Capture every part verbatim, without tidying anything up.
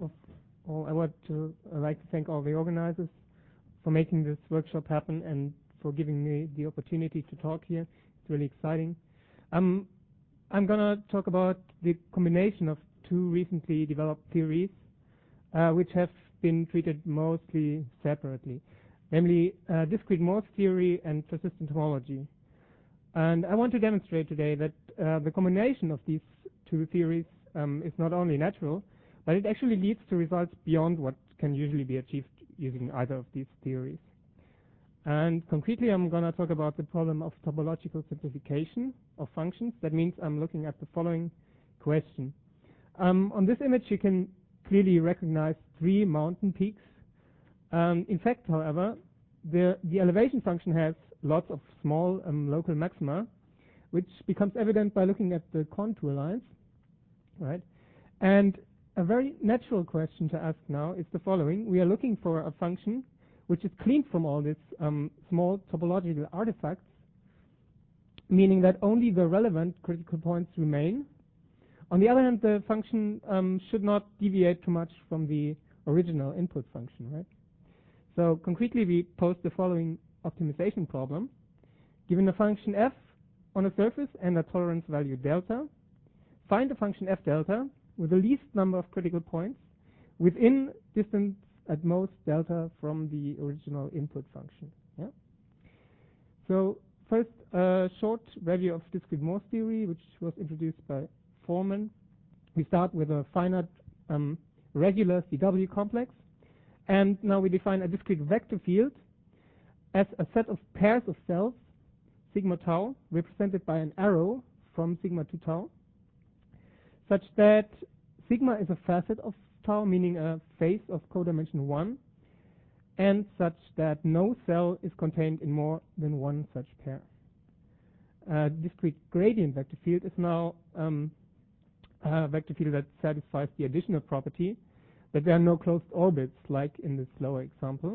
of all, I want to uh, like to thank all the organizers for making this workshop happen and for giving me the opportunity to talk here. It's really exciting. Um, I'm going to talk about the combination of two recently developed theories, uh, which have been treated mostly separately, namely uh, discrete Morse theory and persistent homology. And I want to demonstrate today that uh, the combination of these two theories um, is not only natural, but it actually leads to results beyond what can usually be achieved using either of these theories. And concretely, I'm going to talk about the problem of topological simplification of functions. That means I'm looking at the following question. Um, on this image, you can clearly recognize three mountain peaks. Um, in fact, however, the, the elevation function has lots of small um, local maxima, which becomes evident by looking at the contour lines, right? And a very natural question to ask now is the following. We are looking for a function which is cleaned from all these um, small topological artifacts, meaning that only the relevant critical points remain. On the other hand, the function um, should not deviate too much from the original input function, right? So concretely, we pose the following optimization problem. Given a function f on a surface and a tolerance value delta, find a function f delta with the least number of critical points within distance at most delta from the original input function. Yeah? So first, a short review of discrete Morse theory, which was introduced by Foreman. We start with a finite um, regular C W complex, and now we define a discrete vector field as a set of pairs of cells, sigma tau, represented by an arrow from sigma to tau, such that sigma is a facet of tau, meaning a face of codimension one, and such that no cell is contained in more than one such pair. A discrete gradient vector field is now um, a vector field that satisfies the additional property that there are no closed orbits, like in this lower example.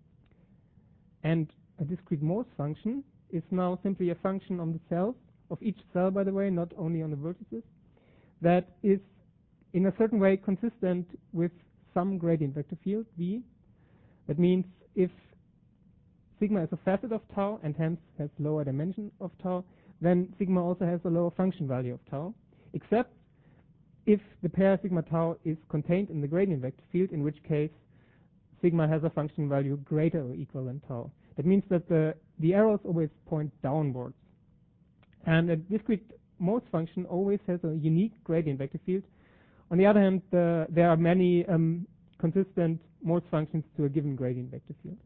And a discrete Morse function is now simply a function on the cells, of each cell, by the way, not only on the vertices, that is in a certain way consistent with some gradient vector field, V. That means if sigma is a facet of tau and hence has lower dimension of tau, then sigma also has a lower function value of tau, except if the pair sigma tau is contained in the gradient vector field, in which case sigma has a function value greater or equal than tau. That means that the, the arrows always point downwards. And a discrete Morse function always has a unique gradient vector field. On the other hand, uh, there are many um, consistent Morse functions to a given gradient vector field.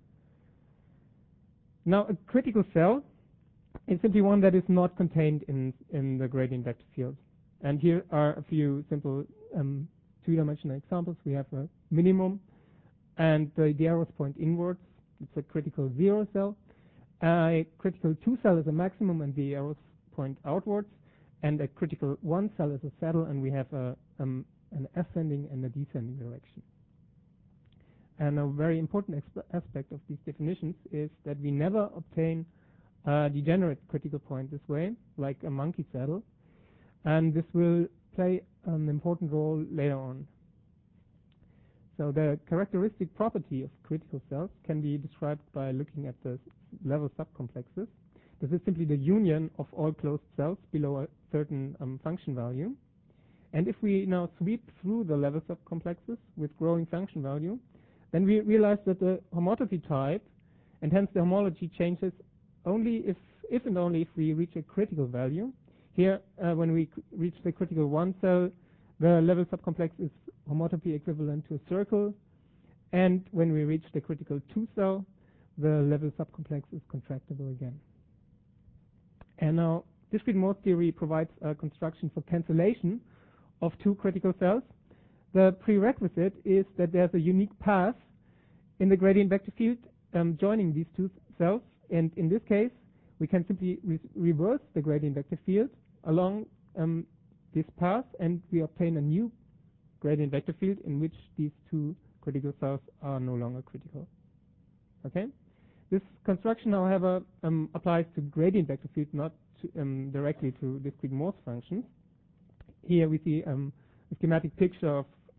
Now, a critical cell is simply one that is not contained in, in the gradient vector field. And here are a few simple um, two-dimensional examples. We have a minimum, and the, the arrows point inwards. It's a critical zero cell. A critical two cell is a maximum, and the arrows point outwards. And a critical one cell is a saddle, and we have a, um, an ascending and a descending direction. And a very important aspect of these definitions is that we never obtain a degenerate critical point this way, like a monkey saddle. And this will play an important role later on. So the characteristic property of critical cells can be described by looking at the level subcomplexes. This is simply the union of all closed cells below a certain um, function value. And if we now sweep through the level subcomplexes with growing function value, then we realize that the homotopy type, and hence the homology, changes only if, if and only if we reach a critical value. Here, uh, when we reach the critical one cell, the level subcomplex is homotopy equivalent to a circle. And when we reach the critical two cell, the level subcomplex is contractible again. And now, discrete Morse theory provides a construction for cancellation of two critical cells. The prerequisite is that there's a unique path in the gradient vector field um, joining these two cells. And in this case, we can simply re reverse the gradient vector field along um, this path, and we obtain a new gradient vector field in which these two critical cells are no longer critical. Okay? This construction, however, um, applies to gradient vector field, not to, um, directly to discrete Morse functions. Here we see um, a schematic picture of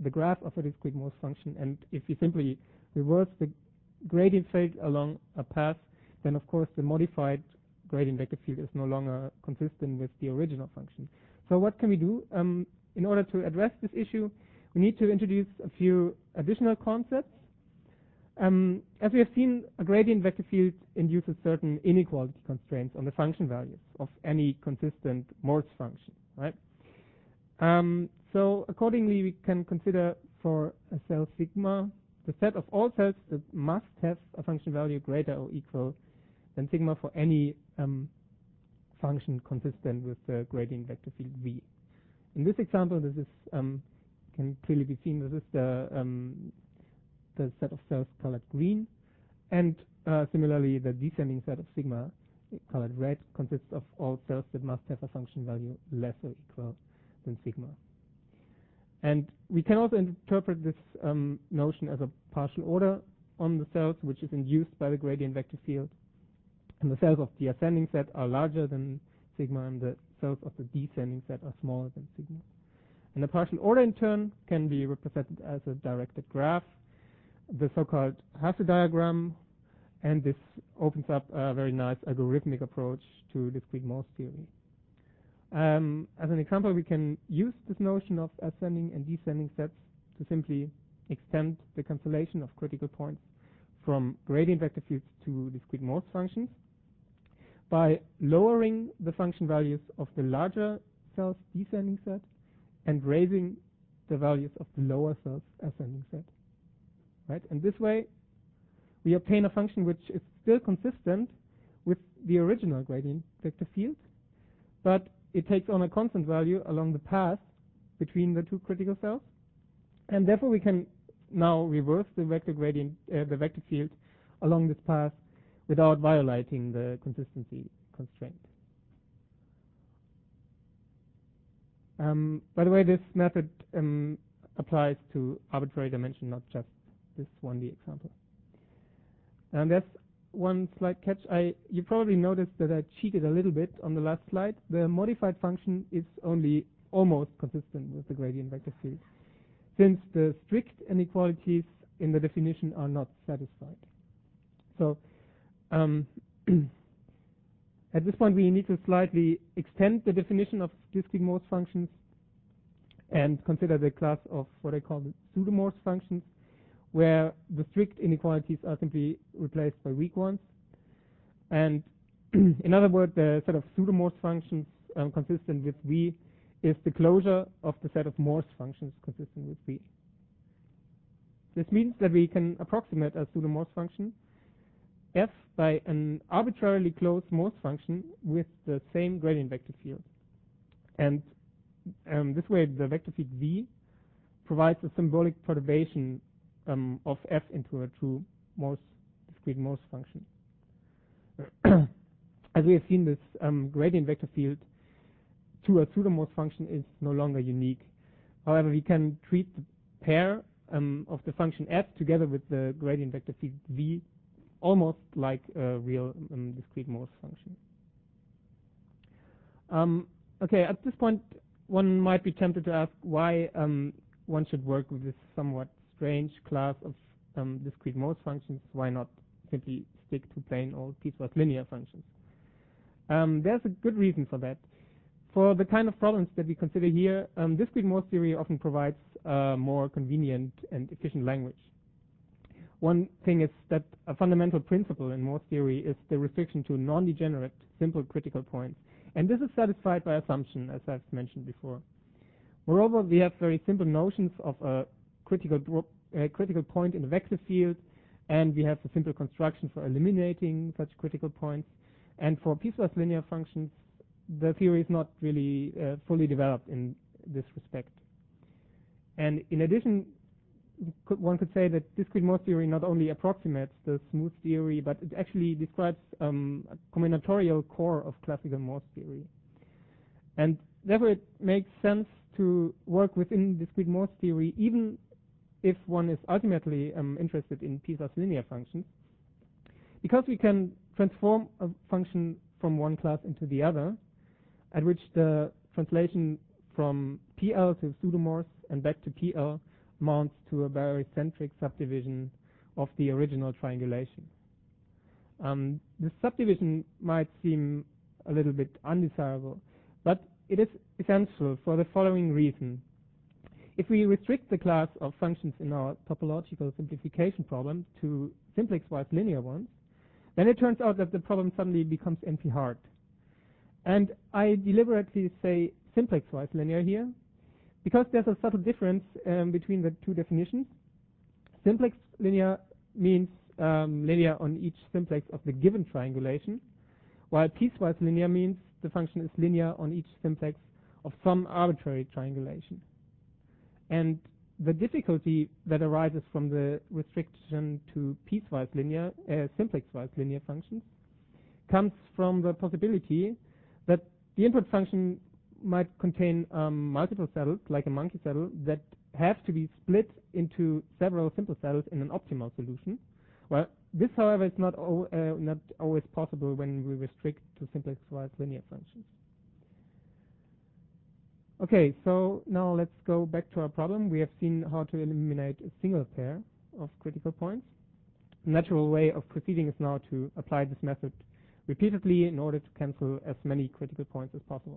the graph of a discrete Morse function, and if you simply reverse the gradient field along a path, then of course the modified gradient vector field is no longer consistent with the original function. So what can we do? Um, in order to address this issue, we need to introduce a few additional concepts. Um, as we have seen, a gradient vector field induces certain inequality constraints on the function values of any consistent Morse function, right? Um, so accordingly, we can consider for a cell sigma the set of all cells that must have a function value greater or equal than sigma for any um, function consistent with the gradient vector field V. In this example, this is um, can clearly be seen. This is the um, the set of cells colored green, and uh, similarly, the descending set of sigma colored red consists of all cells that must have a function value less or equal than sigma. And we can also interpret this um, notion as a partial order on the cells, which is induced by the gradient vector field. And the cells of the ascending set are larger than sigma, and the cells of the descending set are smaller than sigma. And the partial order, in turn, can be represented as a directed graph, the so-called Hasse diagram, and this opens up a very nice algorithmic approach to discrete Morse theory. Um, as an example, we can use this notion of ascending and descending sets to simply extend the cancellation of critical points from gradient vector fields to discrete Morse functions by lowering the function values of the larger cells descending set and raising the values of the lower cells ascending set. Right? And this way, we obtain a function which is still consistent with the original gradient vector field, but it takes on a constant value along the path between the two critical cells, and therefore we can now reverse the vector gradient, uh, the vector field along this path without violating the consistency constraint. Um, by the way, this method um, applies to arbitrary dimension, not just this one D example. And there's one slight catch. I, you probably noticed that I cheated a little bit on the last slide. The modified function is only almost consistent with the gradient vector field, since the strict inequalities in the definition are not satisfied. So um, at this point, we need to slightly extend the definition of discrete Morse functions and consider the class of what I call the pseudo-Morse functions, where the strict inequalities are simply replaced by weak ones. And in other words, the set of pseudo-Morse functions um, consistent with V is the closure of the set of Morse functions consistent with V. This means that we can approximate a pseudo-Morse function f by an arbitrarily closed Morse function with the same gradient vector field. And um, this way, the vector field V provides a symbolic perturbation Um, of f into a true Morse discrete Morse function. As we have seen, this um, gradient vector field to a pseudo-Morse function is no longer unique. However, we can treat the pair um, of the function f together with the gradient vector field v almost like a real um, discrete Morse function. Um, okay, at this point, one might be tempted to ask why um, one should work with this somewhat strange class of um, discrete Morse functions. Why not simply stick to plain old piecewise linear functions? Um, there's a good reason for that. For the kind of problems that we consider here, um, discrete Morse theory often provides a more convenient and efficient language. One thing is that a fundamental principle in Morse theory is the restriction to non-degenerate simple critical points, and this is satisfied by assumption, as I've mentioned before. Moreover, we have very simple notions of a critical uh, critical point in the vector field, and we have a simple construction for eliminating such critical points. And for piecewise linear functions, the theory is not really uh, fully developed in this respect. And in addition, could, one could say that discrete Morse theory not only approximates the smooth theory, but it actually describes um, a combinatorial core of classical Morse theory. And therefore, it makes sense to work within discrete Morse theory, even if one is ultimately um, interested in piecewise linear functions, because we can transform a function from one class into the other, at which the translation from P L to pseudo-Morse and back to P L amounts to a barycentric subdivision of the original triangulation. Um, this subdivision might seem a little bit undesirable, but it is essential for the following reason. If we restrict the class of functions in our topological simplification problem to simplex-wise linear ones, then it turns out that the problem suddenly becomes N P hard. And I deliberately say simplex-wise linear here, because there's a subtle difference um, between the two definitions. Simplex linear means um, linear on each simplex of the given triangulation, while piecewise linear means the function is linear on each simplex of some arbitrary triangulation. And the difficulty that arises from the restriction to piecewise linear, uh, simplex-wise linear functions comes from the possibility that the input function might contain um, multiple saddles, like a monkey saddle, that have to be split into several simple saddles in an optimal solution. Well, this, however, is not, al uh, not always possible when we restrict to simplex-wise linear functions. Okay, so now let's go back to our problem. We have seen how to eliminate a single pair of critical points. The natural way of proceeding is now to apply this method repeatedly in order to cancel as many critical points as possible.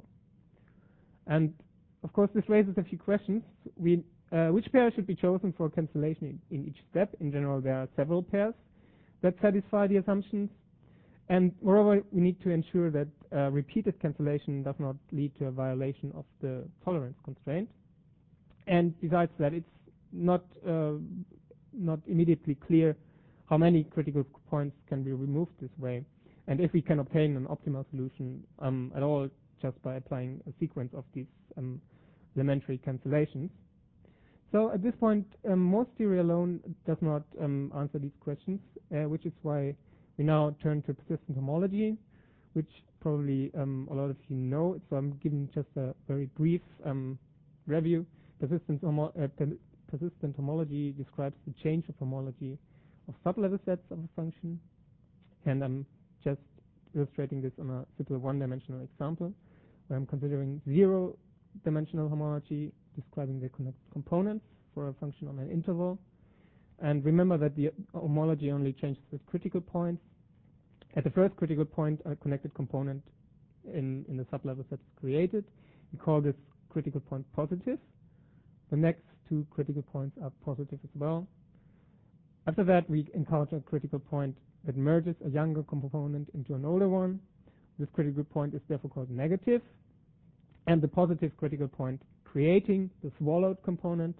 And of course, this raises a few questions. We, uh, which pair should be chosen for cancellation in, in each step? In general, there are several pairs that satisfy the assumptions. And moreover, we need to ensure that uh, repeated cancellation does not lead to a violation of the tolerance constraint. And besides that, it's not uh, not immediately clear how many critical points can be removed this way, and if we can obtain an optimal solution um, at all just by applying a sequence of these um, elementary cancellations. So at this point, um, Morse theory alone does not um, answer these questions, uh, which is why we now turn to persistent homology, which probably um, a lot of you know. So I'm giving just a very brief um, review. Persistent, homo uh, per persistent homology describes the change of homology of sublevel sets of a function. And I'm just illustrating this on a simple one-dimensional example, where I'm considering zero-dimensional homology, describing the connected components for a function on an interval. And remember that the homology only changes with critical points. At the first critical point, a connected component in, in the sublevel set is created. We call this critical point positive. The next two critical points are positive as well. After that, we encounter a critical point that merges a younger component into an older one. This critical point is therefore called negative. And the positive critical point creating the swallowed component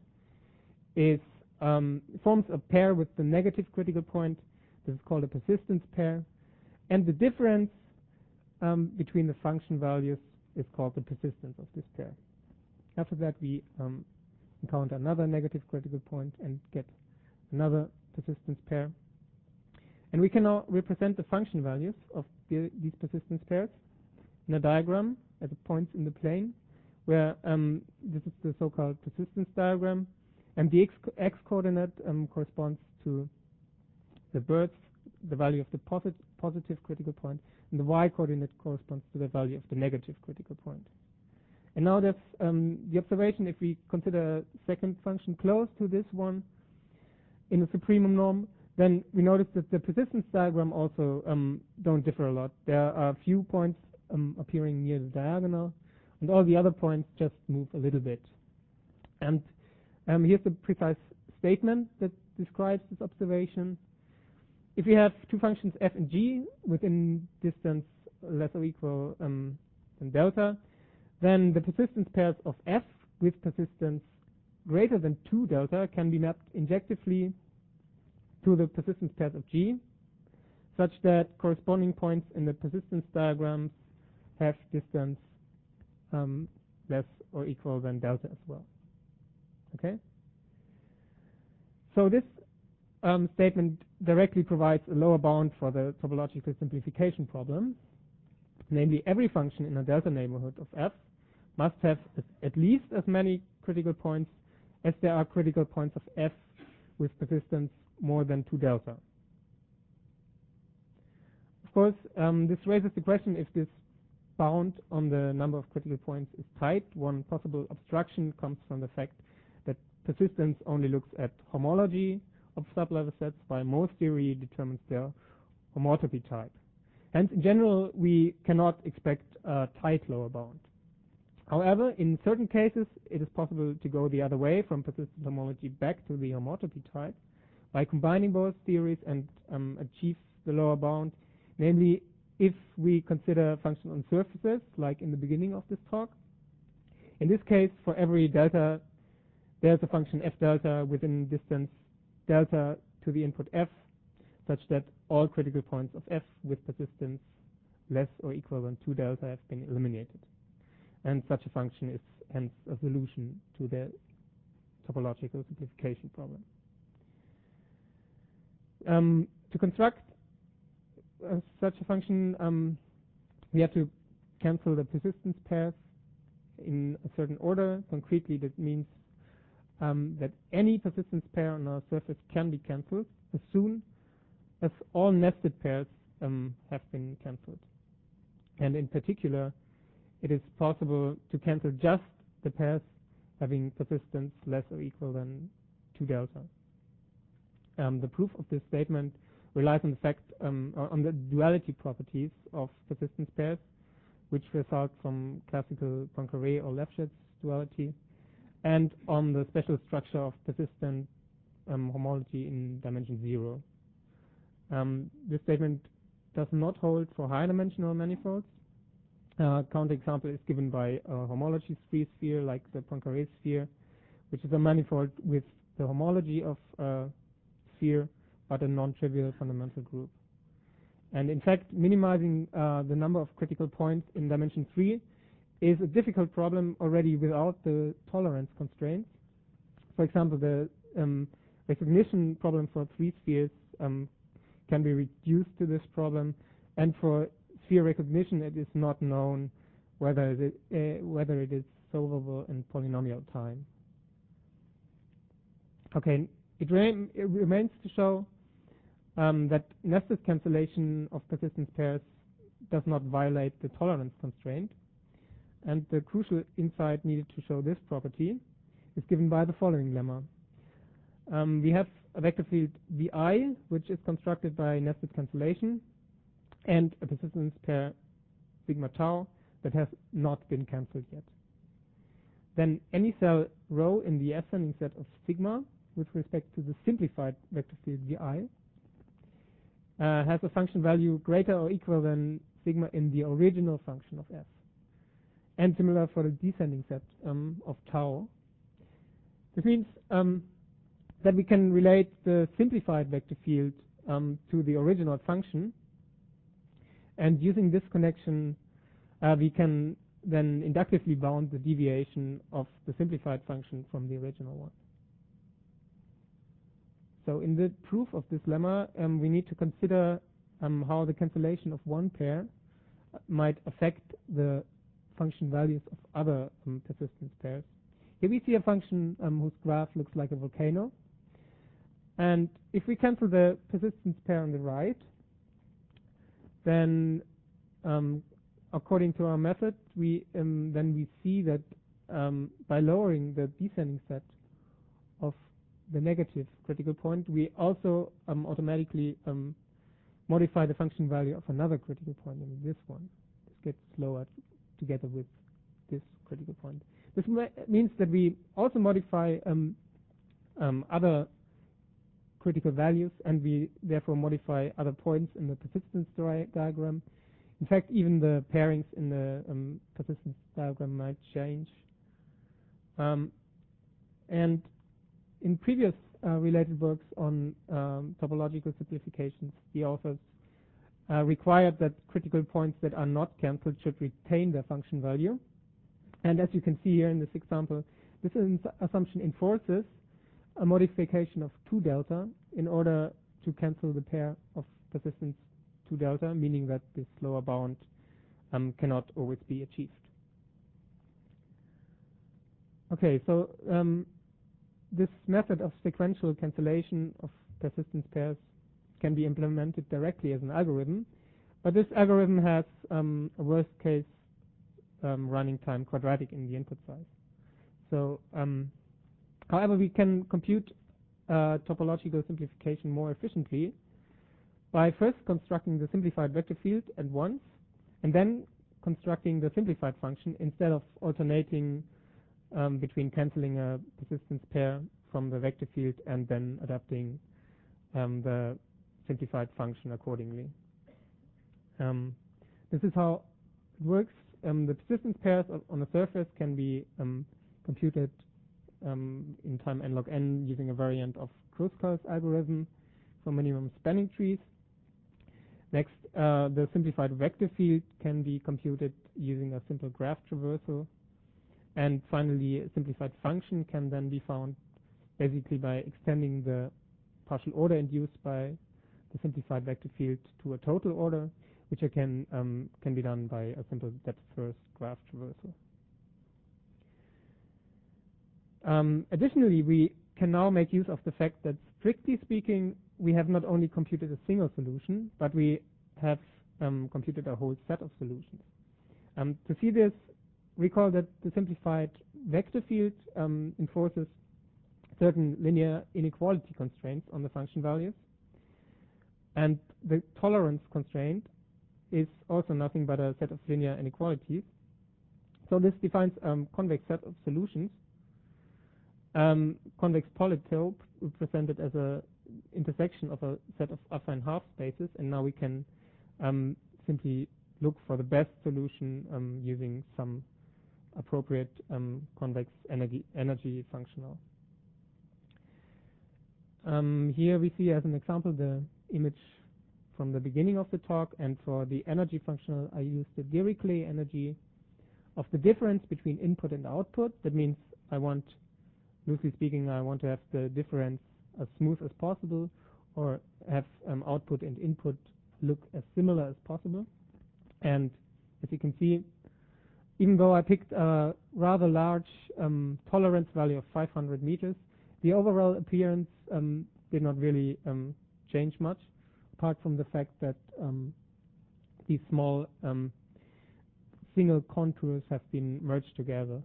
is Um, forms a pair with the negative critical point. This is called a persistence pair. And the difference um, between the function values is called the persistence of this pair. After that, we um, encounter another negative critical point and get another persistence pair. And we can now represent the function values of the, these persistence pairs in a diagram at the points in the plane, where um, this is the so-called persistence diagram. And the x-coordinate um, corresponds to the birth, the value of the posit positive critical point, and the y-coordinate corresponds to the value of the negative critical point. And now there's um, the observation, if we consider a second function close to this one in the supremum norm, then we notice that the persistence diagram also um, don't differ a lot. There are a few points um, appearing near the diagonal, and all the other points just move a little bit. And Um, here's the precise statement that describes this observation. If we have two functions f and g within distance less or equal um, than delta, then the persistence pairs of f with persistence greater than two delta can be mapped injectively to the persistence pairs of g, such that corresponding points in the persistence diagrams have distance um, less or equal than delta as well. Okay. So this um, statement directly provides a lower bound for the topological simplification problem. Namely, every function in a delta neighborhood of f must have at least as many critical points as there are critical points of f with persistence more than two delta. Of course, um, this raises the question if this bound on the number of critical points is tight. One possible obstruction comes from the fact that persistence only looks at homology of sublevel sets, while Mohs theory determines their homotopy type. Hence, in general, we cannot expect a tight lower bound. However, in certain cases, it is possible to go the other way from persistent homology back to the homotopy type by combining both theories and um, achieve the lower bound. Namely, if we consider a function on surfaces, like in the beginning of this talk. In this case, for every delta, there's a function f delta within distance delta to the input f, such that all critical points of f with persistence less or equal than two delta have been eliminated. And such a function is hence a solution to the topological simplification problem. Um, to construct uh, such a function, um, we have to cancel the persistence pairs in a certain order. Concretely, that means um, that any persistence pair on our surface can be cancelled as soon as all nested pairs um, have been cancelled. And in particular, it is possible to cancel just the pairs having persistence less or equal than two delta. Um, the proof of this statement relies on the fact um, on the duality properties of persistence pairs, which result from classical Poincaré or Lefschetz duality, and on the special structure of persistent um, homology in dimension zero. Um, this statement does not hold for high-dimensional manifolds. Uh, counterexample is given by a homology-free sphere like the Poincaré sphere, which is a manifold with the homology of a sphere but a non-trivial fundamental group. And in fact, minimizing uh, the number of critical points in dimension three is a difficult problem already without the tolerance constraints. For example, the um, recognition problem for three spheres um, can be reduced to this problem, and for sphere recognition, it is not known whether it, uh, whether it is solvable in polynomial time. Okay, it, re it remains to show um, that nested cancellation of persistence pairs does not violate the tolerance constraint. And the crucial insight needed to show this property is given by the following lemma. Um, we have a vector field Vi, which is constructed by nested cancellation, and a persistence pair sigma tau that has not been cancelled yet. Then any cell rho in the ascending set of sigma with respect to the simplified vector field Vi uh, has a function value greater or equal than sigma in the original function of f. And similar for the descending set um, of tau. This means um, that we can relate the simplified vector field um, to the original function. And using this connection, uh, we can then inductively bound the deviation of the simplified function from the original one. So in the proof of this lemma, um, we need to consider um, how the cancellation of one pair might affect the function values of other um, persistence pairs. Here we see a function um, whose graph looks like a volcano. And if we cancel the persistence pair on the right, then um, according to our method, we um, then we see that um, by lowering the descending set of the negative critical point, we also um, automatically um, modify the function value of another critical point, I mean this one. This gets lowered together with this critical point. This means that we also modify um, um, other critical values, and we therefore modify other points in the persistence diagram. In fact, even the pairings in the um, persistence diagram might change. Um, and in previous uh, related works on um, topological simplifications, the authors uh, required that critical points that are not cancelled should retain their function value. And as you can see here in this example, this assumption enforces a modification of two delta in order to cancel the pair of persistence two delta, meaning that this lower bound um, cannot always be achieved. Okay, so um, this method of sequential cancellation of persistence pairs can be implemented directly as an algorithm, but this algorithm has um, a worst case um, running time quadratic in the input size. So um, However, we can compute uh, topological simplification more efficiently by first constructing the simplified vector field at once, and then constructing the simplified function instead of alternating um, between canceling a persistence pair from the vector field and then adapting um, the simplified function accordingly. Um, this is how it works. Um, the persistence pairs on the surface can be um, computed um, in time n log n using a variant of Kruskal's algorithm for minimum spanning trees. Next, uh, the simplified vector field can be computed using a simple graph traversal. And finally, a simplified function can then be found basically by extending the partial order induced by the simplified vector field to a total order, which again um, can be done by a simple depth-first graph traversal. Um, additionally, we can now make use of the fact that, strictly speaking, we have not only computed a single solution, but we have um, computed a whole set of solutions. Um, to see this, recall that the simplified vector field um, enforces certain linear inequality constraints on the function values, and the tolerance constraint is also nothing but a set of linear inequalities. So this defines a um, convex set of solutions. Um, convex polytope represented as a intersection of a set of affine half spaces, and now we can um, simply look for the best solution um, using some appropriate um, convex energy, energy functional. Um, here we see as an example the image from the beginning of the talk, and for the energy functional I used the Dirichlet energy of the difference between input and output. That means I want, loosely speaking, I want to have the difference as smooth as possible, or have um, output and input look as similar as possible. And as you can see, even though I picked a rather large um, tolerance value of five hundred meters, the overall appearance um, did not really um, change much, apart from the fact that um, these small um, single contours have been merged together.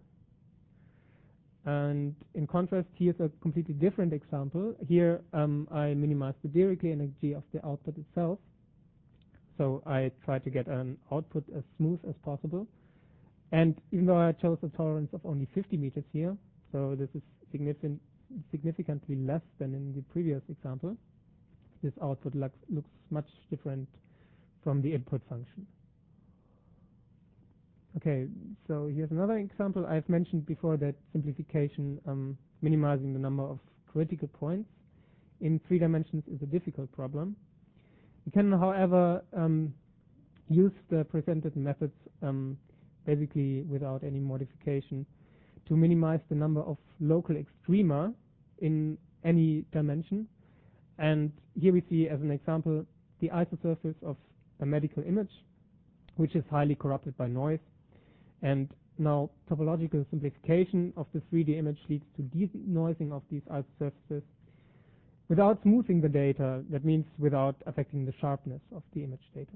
And in contrast, here's a completely different example. Here um, I minimize the Dirichlet energy of the output itself. So I try to get an output as smooth as possible. And even though I chose a tolerance of only fifty meters here, so this is significant, significantly less than in the previous example, this output looks, looks much different from the input function. Okay, so here's another example. I've mentioned before that simplification, um, minimizing the number of critical points in three dimensions is a difficult problem. You can, however, um, use the presented methods um, basically without any modification to minimize the number of local extrema in any dimension. And here we see as an example the isosurface of a medical image, which is highly corrupted by noise. And now topological simplification of the three D image leads to denoising of these isosurfaces without smoothing the data. That means without affecting the sharpness of the image data.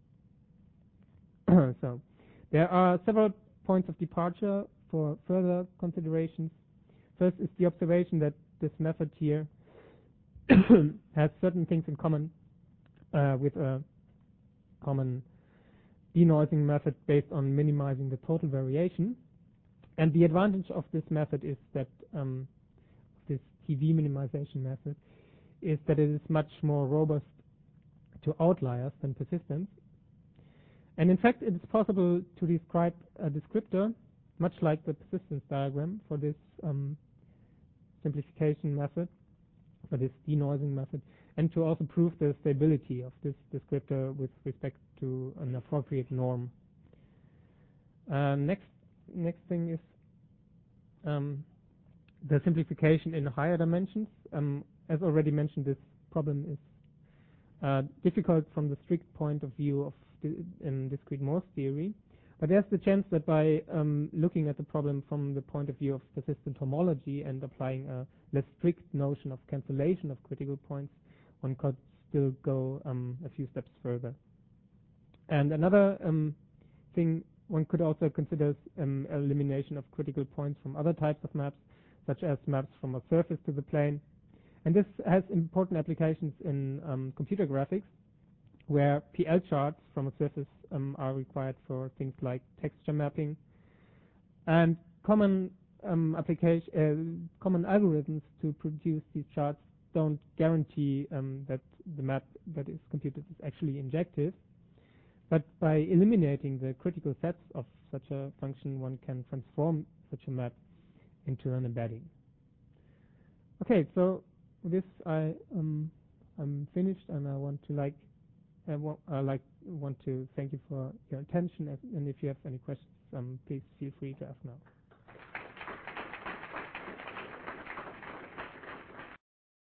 So there are several points of departure for further considerations. First is the observation that this method here has certain things in common uh, with a common denoising method based on minimizing the total variation. And the advantage of this method is that um, this T V minimization method is that it is much more robust to outliers than persistence. And in fact, it is possible to describe a descriptor, much like the persistence diagram, for this um, simplification method, for this denoising method, and to also prove the stability of this descriptor with respect to an appropriate norm. Uh, next, next thing is um, the simplification in higher dimensions. Um, as already mentioned, this problem is uh, difficult from the strict point of view of di in discrete Morse theory, but there's the chance that by um, looking at the problem from the point of view of persistent homology and applying a less strict notion of cancellation of critical points, one could still go um, a few steps further. And another um, thing one could also consider um, elimination of critical points from other types of maps, such as maps from a surface to the plane. And this has important applications in um, computer graphics, where P L charts from a surface um, are required for things like texture mapping. And common um, application, uh, common algorithms to produce these charts don't guarantee um, that the map that is computed is actually injective. But by eliminating the critical sets of such a function, one can transform such a map into an embedding. Okay, so with this I um, I'm finished, and I want to like I wa I like want to thank you for your attention. And if you have any questions, um, please feel free to ask now.